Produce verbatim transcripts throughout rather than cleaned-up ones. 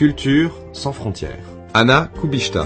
Culture sans frontières. Anna Kubishta.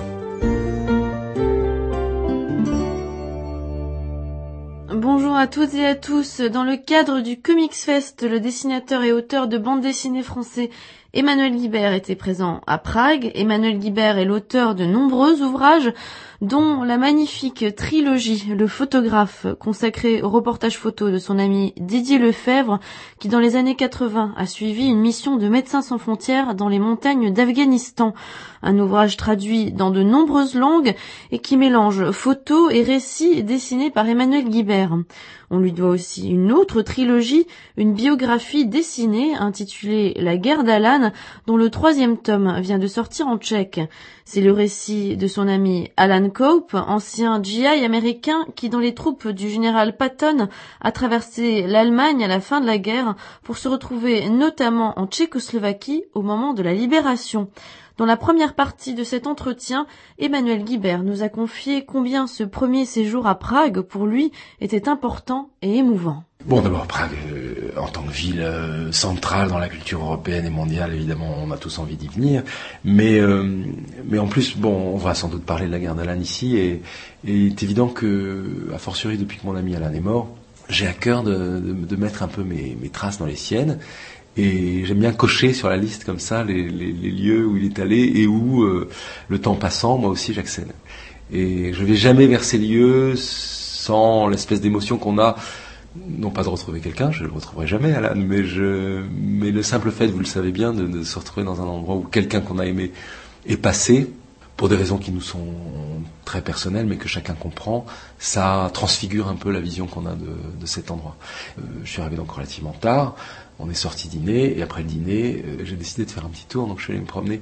Bonjour à toutes et à tous. Dans le cadre du Comics Fest, le dessinateur et auteur de bande dessinée français Emmanuel Guibert était présent à Prague. Emmanuel Guibert est l'auteur de nombreux ouvrages, dont la magnifique trilogie Le Photographe, consacrée au reportage photo de son ami Didier Lefebvre, qui dans les années quatre-vingts a suivi une mission de Médecins sans frontières dans les montagnes d'Afghanistan. Un ouvrage traduit dans de nombreuses langues et qui mélange photos et récits dessinés par Emmanuel Guibert. On lui doit aussi une autre trilogie, une biographie dessinée intitulée La guerre d'Alan, dont le troisième tome vient de sortir en tchèque. C'est le récit de son ami Alan Cope, ancien G I américain qui, dans les troupes du général Patton, a traversé l'Allemagne à la fin de la guerre pour se retrouver notamment en Tchécoslovaquie au moment de la libération. Dans la première partie de cet entretien, Emmanuel Guibert nous a confié combien ce premier séjour à Prague, pour lui, était important et émouvant. Bon, d'abord, Prague, euh, en tant que ville euh, centrale dans la culture européenne et mondiale, évidemment, on a tous envie d'y venir. Mais, euh, mais en plus, bon, on va sans doute parler de la guerre d'Alan ici, et, et il est évident que, a fortiori depuis que mon ami Alan est mort, j'ai à cœur de, de, de mettre un peu mes, mes traces dans les siennes. Et j'aime bien cocher sur la liste comme ça les, les, les lieux où il est allé et où, euh, le temps passant, moi aussi j'accède. Et je vais jamais vers ces lieux sans l'espèce d'émotion qu'on a, non pas de retrouver quelqu'un, je le retrouverai jamais, Alan, mais, je, mais le simple fait, vous le savez bien, de, de se retrouver dans un endroit où quelqu'un qu'on a aimé est passé, pour des raisons qui nous sont très personnelles, mais que chacun comprend, ça transfigure un peu la vision qu'on a de, de cet endroit. Euh, je suis arrivé donc relativement tard. On est sorti dîner, et après le dîner, euh, j'ai décidé de faire un petit tour, donc je suis allé me promener,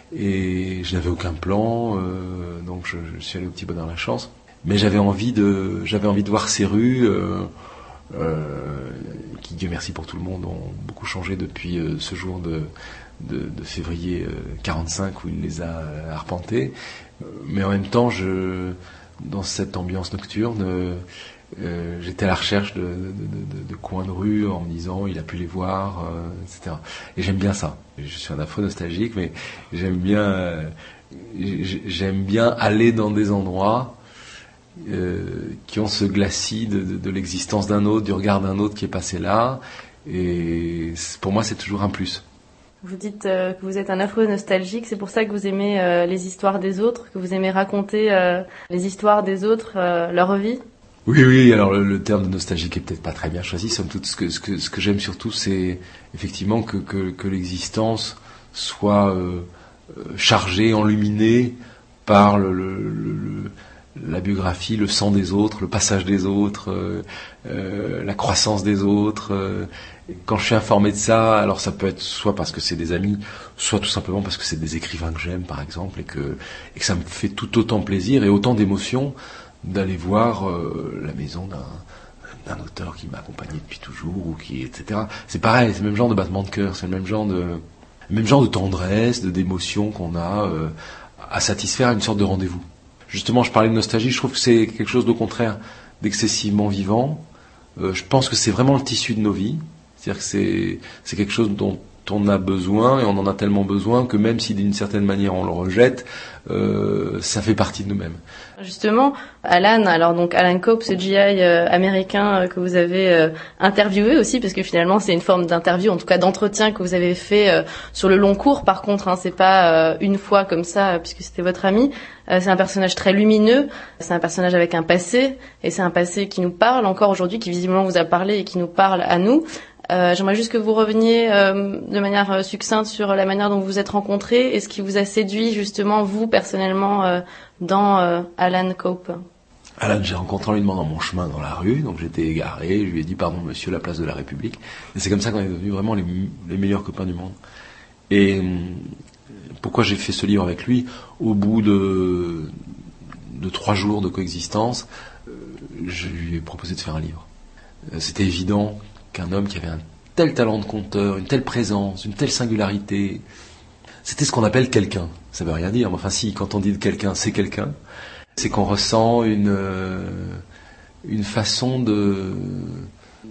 et je n'avais aucun plan, euh, donc je, je suis allé au Petit Bonheur la Chance, mais j'avais envie de, j'avais envie de voir ces rues, euh, euh, qui, Dieu merci pour tout le monde, ont beaucoup changé depuis euh, ce jour de, de, de février euh, quarante-cinq où il les a arpentées, mais en même temps, je, dans cette ambiance nocturne, euh, Euh, j'étais à la recherche de, de, de, de coins de rue en me disant il a pu les voir, euh, et cetera. Et j'aime bien ça. Je suis un affreux nostalgique, mais j'aime bien, euh, j'aime bien aller dans des endroits euh, qui ont ce glacis de, de, de l'existence d'un autre, du regard d'un autre qui est passé là. Et pour moi, c'est toujours un plus. Vous dites euh, que vous êtes un affreux nostalgique, c'est pour ça que vous aimez euh, les histoires des autres, que vous aimez raconter euh, les histoires des autres, euh, leur vie. Oui, oui, alors le, le terme de nostalgique est peut-être pas très bien choisi. Somme toute, ce que, ce que, ce que j'aime surtout, c'est effectivement que, que, que l'existence soit euh, chargée, enluminée par le, le, le, la biographie, le sang des autres, le passage des autres, euh, euh, la croissance des autres. Euh, quand je suis informé de ça, alors ça peut être soit parce que c'est des amis, soit tout simplement parce que c'est des écrivains que j'aime, par exemple, et que, et que ça me fait tout autant plaisir et autant d'émotions d'aller voir euh, la maison d'un, d'un auteur qui m'a accompagné depuis toujours, ou qui, et cetera. C'est pareil, c'est le même genre de battement de cœur, c'est le même genre de, le même genre de tendresse, de d'émotion qu'on a euh, à satisfaire à une sorte de rendez-vous. Justement, je parlais de nostalgie, je trouve que c'est quelque chose d'au contraire d'excessivement vivant. Euh, je pense que c'est vraiment le tissu de nos vies, c'est-à-dire que c'est, c'est quelque chose dont on a besoin, et on en a tellement besoin que même si d'une certaine manière on le rejette, euh, ça fait partie de nous-mêmes. Justement, Alan, alors donc Alan Cope, ce G I euh, américain euh, que vous avez euh, interviewé aussi, parce que finalement c'est une forme d'interview, en tout cas d'entretien que vous avez fait euh, sur le long cours. Par contre, hein, c'est pas euh, une fois comme ça, euh, puisque c'était votre ami. Euh, c'est un personnage très lumineux, c'est un personnage avec un passé, et c'est un passé qui nous parle encore aujourd'hui, qui visiblement vous a parlé et qui nous parle à nous. Euh, j'aimerais juste que vous reveniez euh, de manière euh, succincte sur la manière dont vous vous êtes rencontrés et ce qui vous a séduit justement, vous, personnellement, euh, dans euh, Alan Cope. Alan, j'ai rencontré en lui demandant mon chemin dans la rue, donc j'étais égaré, je lui ai dit « Pardon monsieur, la place de la République ». Et c'est comme ça qu'on est devenus vraiment les, les meilleurs copains du monde. Et pourquoi j'ai fait ce livre avec lui ? Au bout de, de trois jours de coexistence, je lui ai proposé de faire un livre. C'était évident qu'un homme qui avait un tel talent de conteur, une telle présence, une telle singularité, c'était ce qu'on appelle quelqu'un. Ça veut rien dire, mais enfin si, quand on dit de quelqu'un, c'est quelqu'un. C'est qu'on ressent une, euh, une façon de,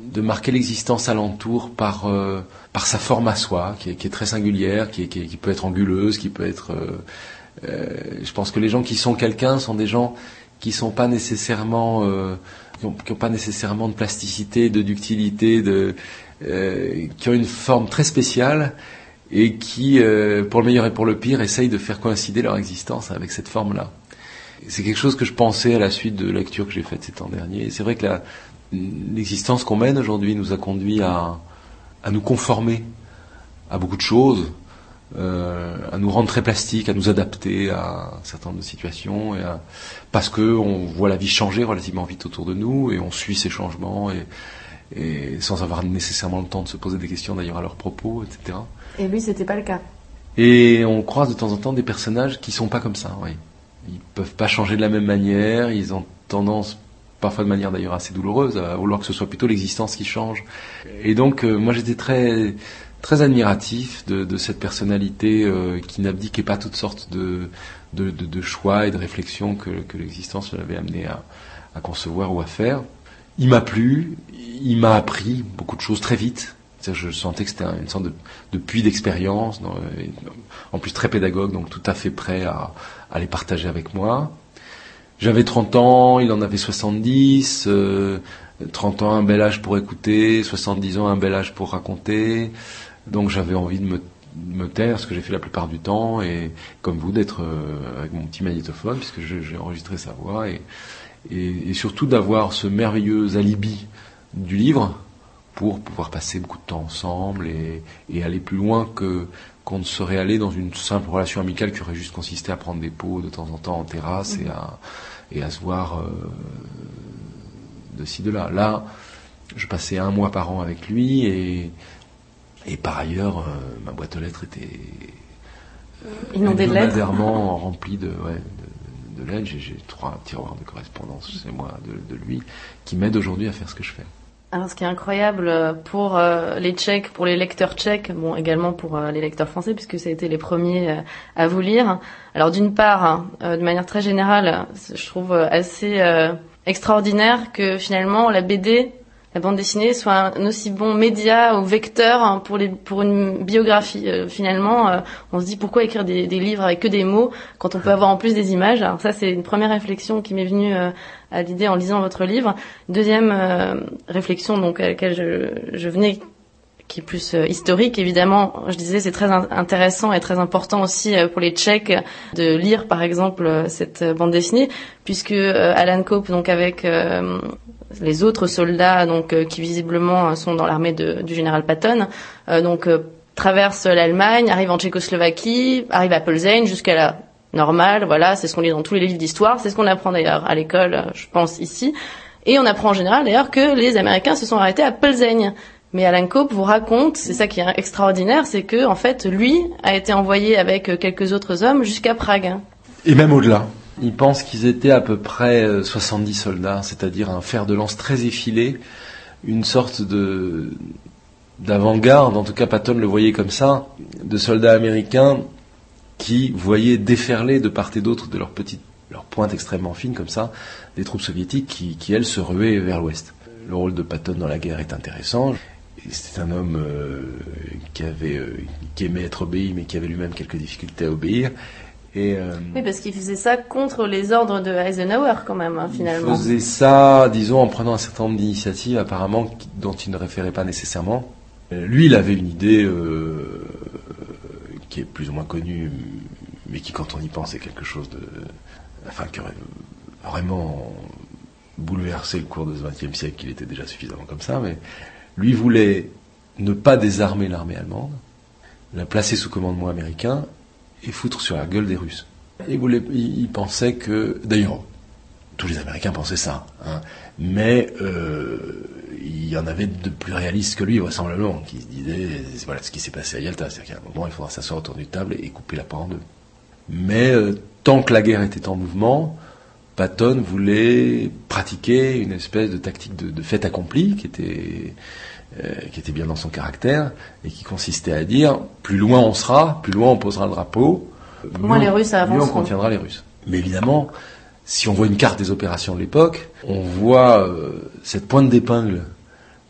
de marquer l'existence alentour par euh, par sa forme à soi, qui est, qui est très singulière, qui, est, qui, est, qui peut être anguleuse, qui peut être. Euh, euh, je pense que les gens qui sont quelqu'un sont des gens qui sont pas nécessairement, euh, qui, ont, qui ont pas nécessairement de plasticité, de ductilité, de euh, qui ont une forme très spéciale et qui, euh, pour le meilleur et pour le pire, essayent de faire coïncider leur existence avec cette forme-là. C'est quelque chose que je pensais à la suite de lectures que j'ai faites ces temps derniers. Et c'est vrai que la, l'existence qu'on mène aujourd'hui nous a conduit à, à nous conformer à beaucoup de choses, euh, à nous rendre très plastiques, à nous adapter à un certain nombre de situations, et à, parce que on voit la vie changer relativement vite autour de nous et on suit ces changements et, et sans avoir nécessairement le temps de se poser des questions d'ailleurs à leur propos, et cetera. Et lui, c'était pas le cas. Et on croise de temps en temps des personnages qui sont pas comme ça, oui. Ils peuvent pas changer de la même manière, ils ont tendance, parfois de manière d'ailleurs assez douloureuse, à vouloir que ce soit plutôt l'existence qui change. Et donc, euh, moi j'étais très très admiratif de, de cette personnalité euh, qui n'abdiquait pas toutes sortes de, de, de, de choix et de réflexions que, que l'existence l'avait amené à, à concevoir ou à faire. Il m'a plu, il m'a appris beaucoup de choses très vite. Je sentais que c'était une sorte de, de puits d'expérience, en plus très pédagogue, donc tout à fait prêt à, à les partager avec moi. J'avais trente ans, il en avait soixante-dix, euh, trente ans un bel âge pour écouter, soixante-dix ans un bel âge pour raconter, donc j'avais envie de me, me taire, ce que j'ai fait la plupart du temps, et comme vous, d'être euh, avec mon petit magnétophone, puisque je, j'ai enregistré sa voix, et, et, et surtout d'avoir ce merveilleux alibi du livre, pour pouvoir passer beaucoup de temps ensemble et, et aller plus loin que qu'on ne serait allé dans une simple relation amicale qui aurait juste consisté à prendre des pots de temps en temps en terrasse mmh. et à et à se voir euh, de ci de là. Là, je passais un mois par an avec lui et et par ailleurs euh, ma boîte aux lettres était euh, inondée de lettres, hebdomadairement remplie de ouais de, de lettres. J'ai, j'ai trois tiroirs de correspondance chez moi de, de lui qui m'aident aujourd'hui à faire ce que je fais. Alors, ce qui est incroyable pour euh, les Tchèques, pour les lecteurs tchèques, bon, également pour euh, les lecteurs français, puisque ça a été les premiers euh, à vous lire. Alors, d'une part, hein, euh, de manière très générale, je trouve assez euh, extraordinaire que finalement la B D, la bande dessinée, soit un aussi bon média ou vecteur hein, pour les pour une biographie. Euh, finalement, euh, on se dit pourquoi écrire des, des livres avec que des mots quand on peut avoir en plus des images. Alors ça, c'est une première réflexion qui m'est venue euh, à l'idée en lisant votre livre. Deuxième euh, réflexion donc à laquelle je, je venais, qui est plus euh, historique, évidemment. Je disais c'est très in- intéressant et très important aussi euh, pour les Tchèques de lire par exemple euh, cette euh, bande dessinée, puisque euh, Alan Cope donc avec euh, les autres soldats donc euh, qui visiblement sont dans l'armée de, du général Patton, euh, donc euh, traverse l'Allemagne, arrive en Tchécoslovaquie, arrive à Plzeň jusqu'à la normale, voilà, c'est ce qu'on lit dans tous les livres d'histoire, c'est ce qu'on apprend d'ailleurs à l'école, je pense ici, et on apprend en général d'ailleurs que les Américains se sont arrêtés à Plzeň. Mais Alan Cope vous raconte, c'est ça qui est extraordinaire, c'est que en fait lui a été envoyé avec quelques autres hommes jusqu'à Prague. Et même au-delà. Il pense qu'ils étaient à peu près soixante-dix soldats, c'est-à-dire un fer de lance très effilé, une sorte de d'avant-garde, en tout cas Patton le voyait comme ça, de soldats américains qui voyaient déferler de part et d'autre de leur petite, leur pointe extrêmement fine comme ça, des troupes soviétiques qui, qui elles se ruaient vers l'ouest. Le rôle de Patton dans la guerre est intéressant. C'est un homme euh, qui avait, euh, qui aimait être obéi, mais qui avait lui-même quelques difficultés à obéir. Et, euh, oui, parce qu'il faisait ça contre les ordres de Eisenhower quand même, hein, finalement. Il faisait ça, disons, en prenant un certain nombre d'initiatives apparemment dont il ne référait pas nécessairement. Lui, il avait une idée euh, qui est plus ou moins connue, mais qui, quand on y pense, est quelque chose de, enfin, qui aurait vraiment bouleversé le cours de ce vingtième siècle. Il était déjà suffisamment comme ça, mais lui voulait ne pas désarmer l'armée allemande, la placer sous commandement américain et foutre sur la gueule des Russes. Il, voulait, il, il pensait que, d'ailleurs, tous les Américains pensaient ça, hein, mais euh, il y en avait de plus réalistes que lui, vraisemblablement, qui se disaient, voilà ce qui s'est passé à Yalta, c'est-à-dire qu'à un moment, il faudra s'asseoir autour d'une table et couper la part en deux. Mais euh, tant que la guerre était en mouvement, Patton voulait pratiquer une espèce de tactique de, de fait accompli qui était, euh, qui était bien dans son caractère et qui consistait à dire plus loin on sera, plus loin on posera le drapeau, moins les Russes avanceront. Mieux on contiendra les Russes. Mais évidemment, si on voit une carte des opérations de l'époque, on voit euh, cette pointe d'épingle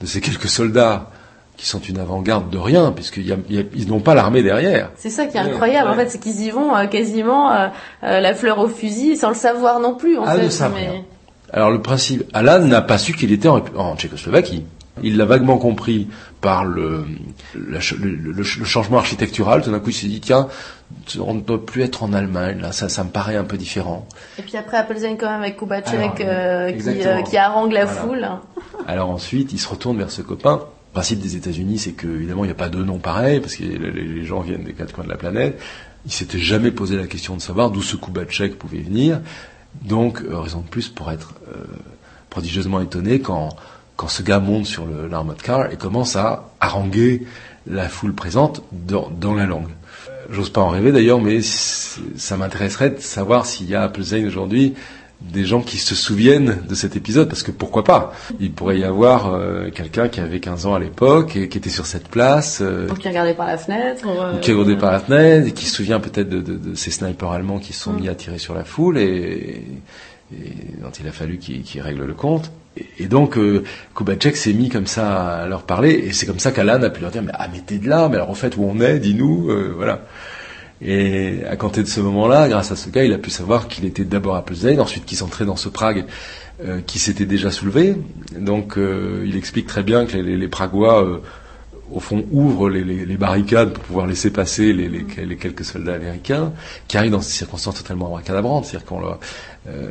de ces quelques soldats qui sont une avant-garde de rien, puisqu'ils y a, y a, ils n'ont pas l'armée derrière. C'est ça qui est incroyable, ouais. En fait, c'est qu'ils y vont euh, quasiment euh, euh, la fleur au fusil, sans le savoir non plus, en ah, fait. Ne savent mais... rien. Alors le principe, Alan n'a pas su qu'il était en, en Tchécoslovaquie. Il l'a vaguement compris par le, le, le, le, le changement architectural. Tout d'un coup, il s'est dit, tiens, on ne doit plus être en Allemagne, là, ça, ça me paraît un peu différent. Et puis après, Appelzheim quand même avec Kubitschek euh, qui, euh, qui harangue la voilà. foule. Alors ensuite, il se retourne vers ce copain. Le principe des États-Unis, c'est que évidemment, il n'y a pas deux noms pareils, parce que les, les gens viennent des quatre coins de la planète. Il s'était jamais posé la question de savoir d'où ce Kubitschek pouvait venir. Donc, euh, raison de plus pour être euh, prodigieusement étonné quand... quand ce gars monte sur le, l'armored car et commence à haranguer la foule présente dans, dans la langue. J'ose pas en rêver d'ailleurs, mais ça m'intéresserait de savoir s'il y a à Appelzheim aujourd'hui des gens qui se souviennent de cet épisode, parce que pourquoi pas ? Il pourrait y avoir euh, quelqu'un qui avait quinze ans à l'époque et qui était sur cette place. Euh, ou qui regardait par la fenêtre. Ou, euh, ou qui regardait par la fenêtre et qui se souvient peut-être de, de, de ces snipers allemands qui se sont mmh. mis à tirer sur la foule et... et dont il a fallu qu'il, qu'il règle le compte. Et, et donc, euh, Kubitschek s'est mis comme ça à leur parler, et c'est comme ça qu'Alan a pu leur dire, mais ah, mais t'es de là, mais alors en fait, où on est, dis-nous, euh, voilà. Et à compter de ce moment-là, grâce à ce gars, il a pu savoir qu'il était d'abord à Appelzheim, ensuite qu'il s'entrait dans ce Prague euh, qui s'était déjà soulevé. Donc, euh, il explique très bien que les, les, les Pragois... Euh, au fond, ouvrent les, les, les barricades pour pouvoir laisser passer les, les, les quelques soldats américains, qui arrivent dans des circonstances totalement abracadabrantes. C'est-à-dire qu'on leur, euh,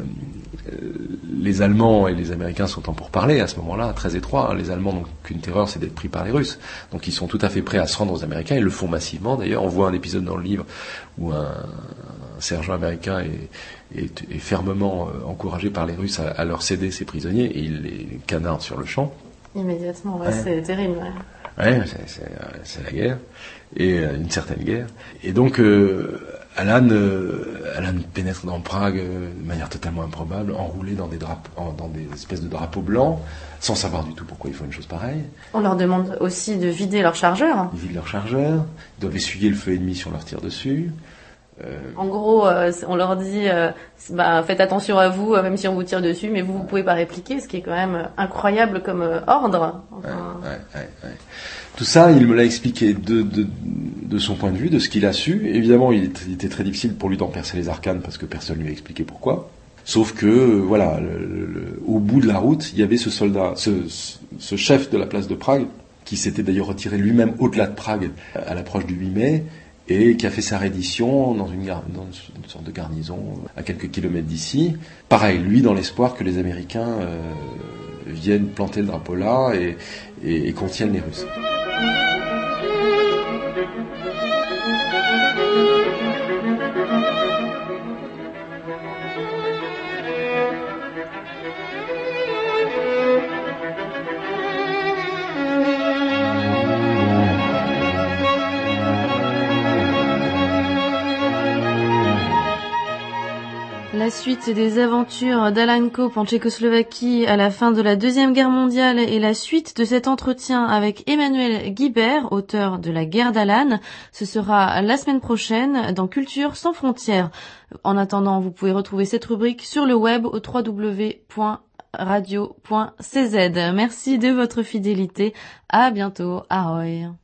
les Allemands et les Américains sont en pourparlers à ce moment-là, très étroits. Les Allemands n'ont qu'une terreur, c'est d'être pris par les Russes. Donc ils sont tout à fait prêts à se rendre aux Américains, ils le font massivement. D'ailleurs, on voit un épisode dans le livre où un, un sergent américain est, est, est fermement encouragé par les Russes à, à leur céder ses prisonniers, et il les canarde sur le champ. Immédiatement, ouais, ouais. C'est terrible. Ouais. Ouais, c'est, c'est, c'est la guerre, et euh, une certaine guerre. Et donc, euh, Alan, euh, Alan pénètre dans Prague euh, de manière totalement improbable, enroulé dans des drapeaux, en, dans des espèces de drapeaux blancs, sans savoir du tout pourquoi ils font une chose pareille. On leur demande aussi de vider leur chargeur. Ils vident leur chargeur, ils doivent essuyer le feu ennemi si on leur tire dessus. Euh... En gros, euh, on leur dit, euh, bah, faites attention à vous, euh, même si on vous tire dessus, mais vous, vous pouvez pas répliquer, ce qui est quand même incroyable comme euh, ordre. Enfin... Ouais, ouais, ouais, ouais. Tout ça, il me l'a expliqué de, de, de son point de vue, de ce qu'il a su. Évidemment, il était très difficile pour lui d'en percer les arcanes parce que personne lui a expliqué pourquoi. Sauf que, voilà, le, le, au bout de la route, il y avait ce soldat, ce, ce chef de la place de Prague, qui s'était d'ailleurs retiré lui-même au-delà de Prague à l'approche du huit mai, et qui a fait sa reddition dans une, gar- dans une sorte de garnison à quelques kilomètres d'ici. Pareil, lui, dans l'espoir que les Américains euh, viennent planter le drapeau là et, et, et contiennent les Russes. La suite des aventures d'Alan Cope en Tchécoslovaquie à la fin de la Deuxième Guerre mondiale et la suite de cet entretien avec Emmanuel Guibert, auteur de La guerre d'Alan, ce sera la semaine prochaine dans Culture sans frontières. En attendant, vous pouvez retrouver cette rubrique sur le web au w w w point radio point c z. Merci de votre fidélité. À bientôt. Ahoy.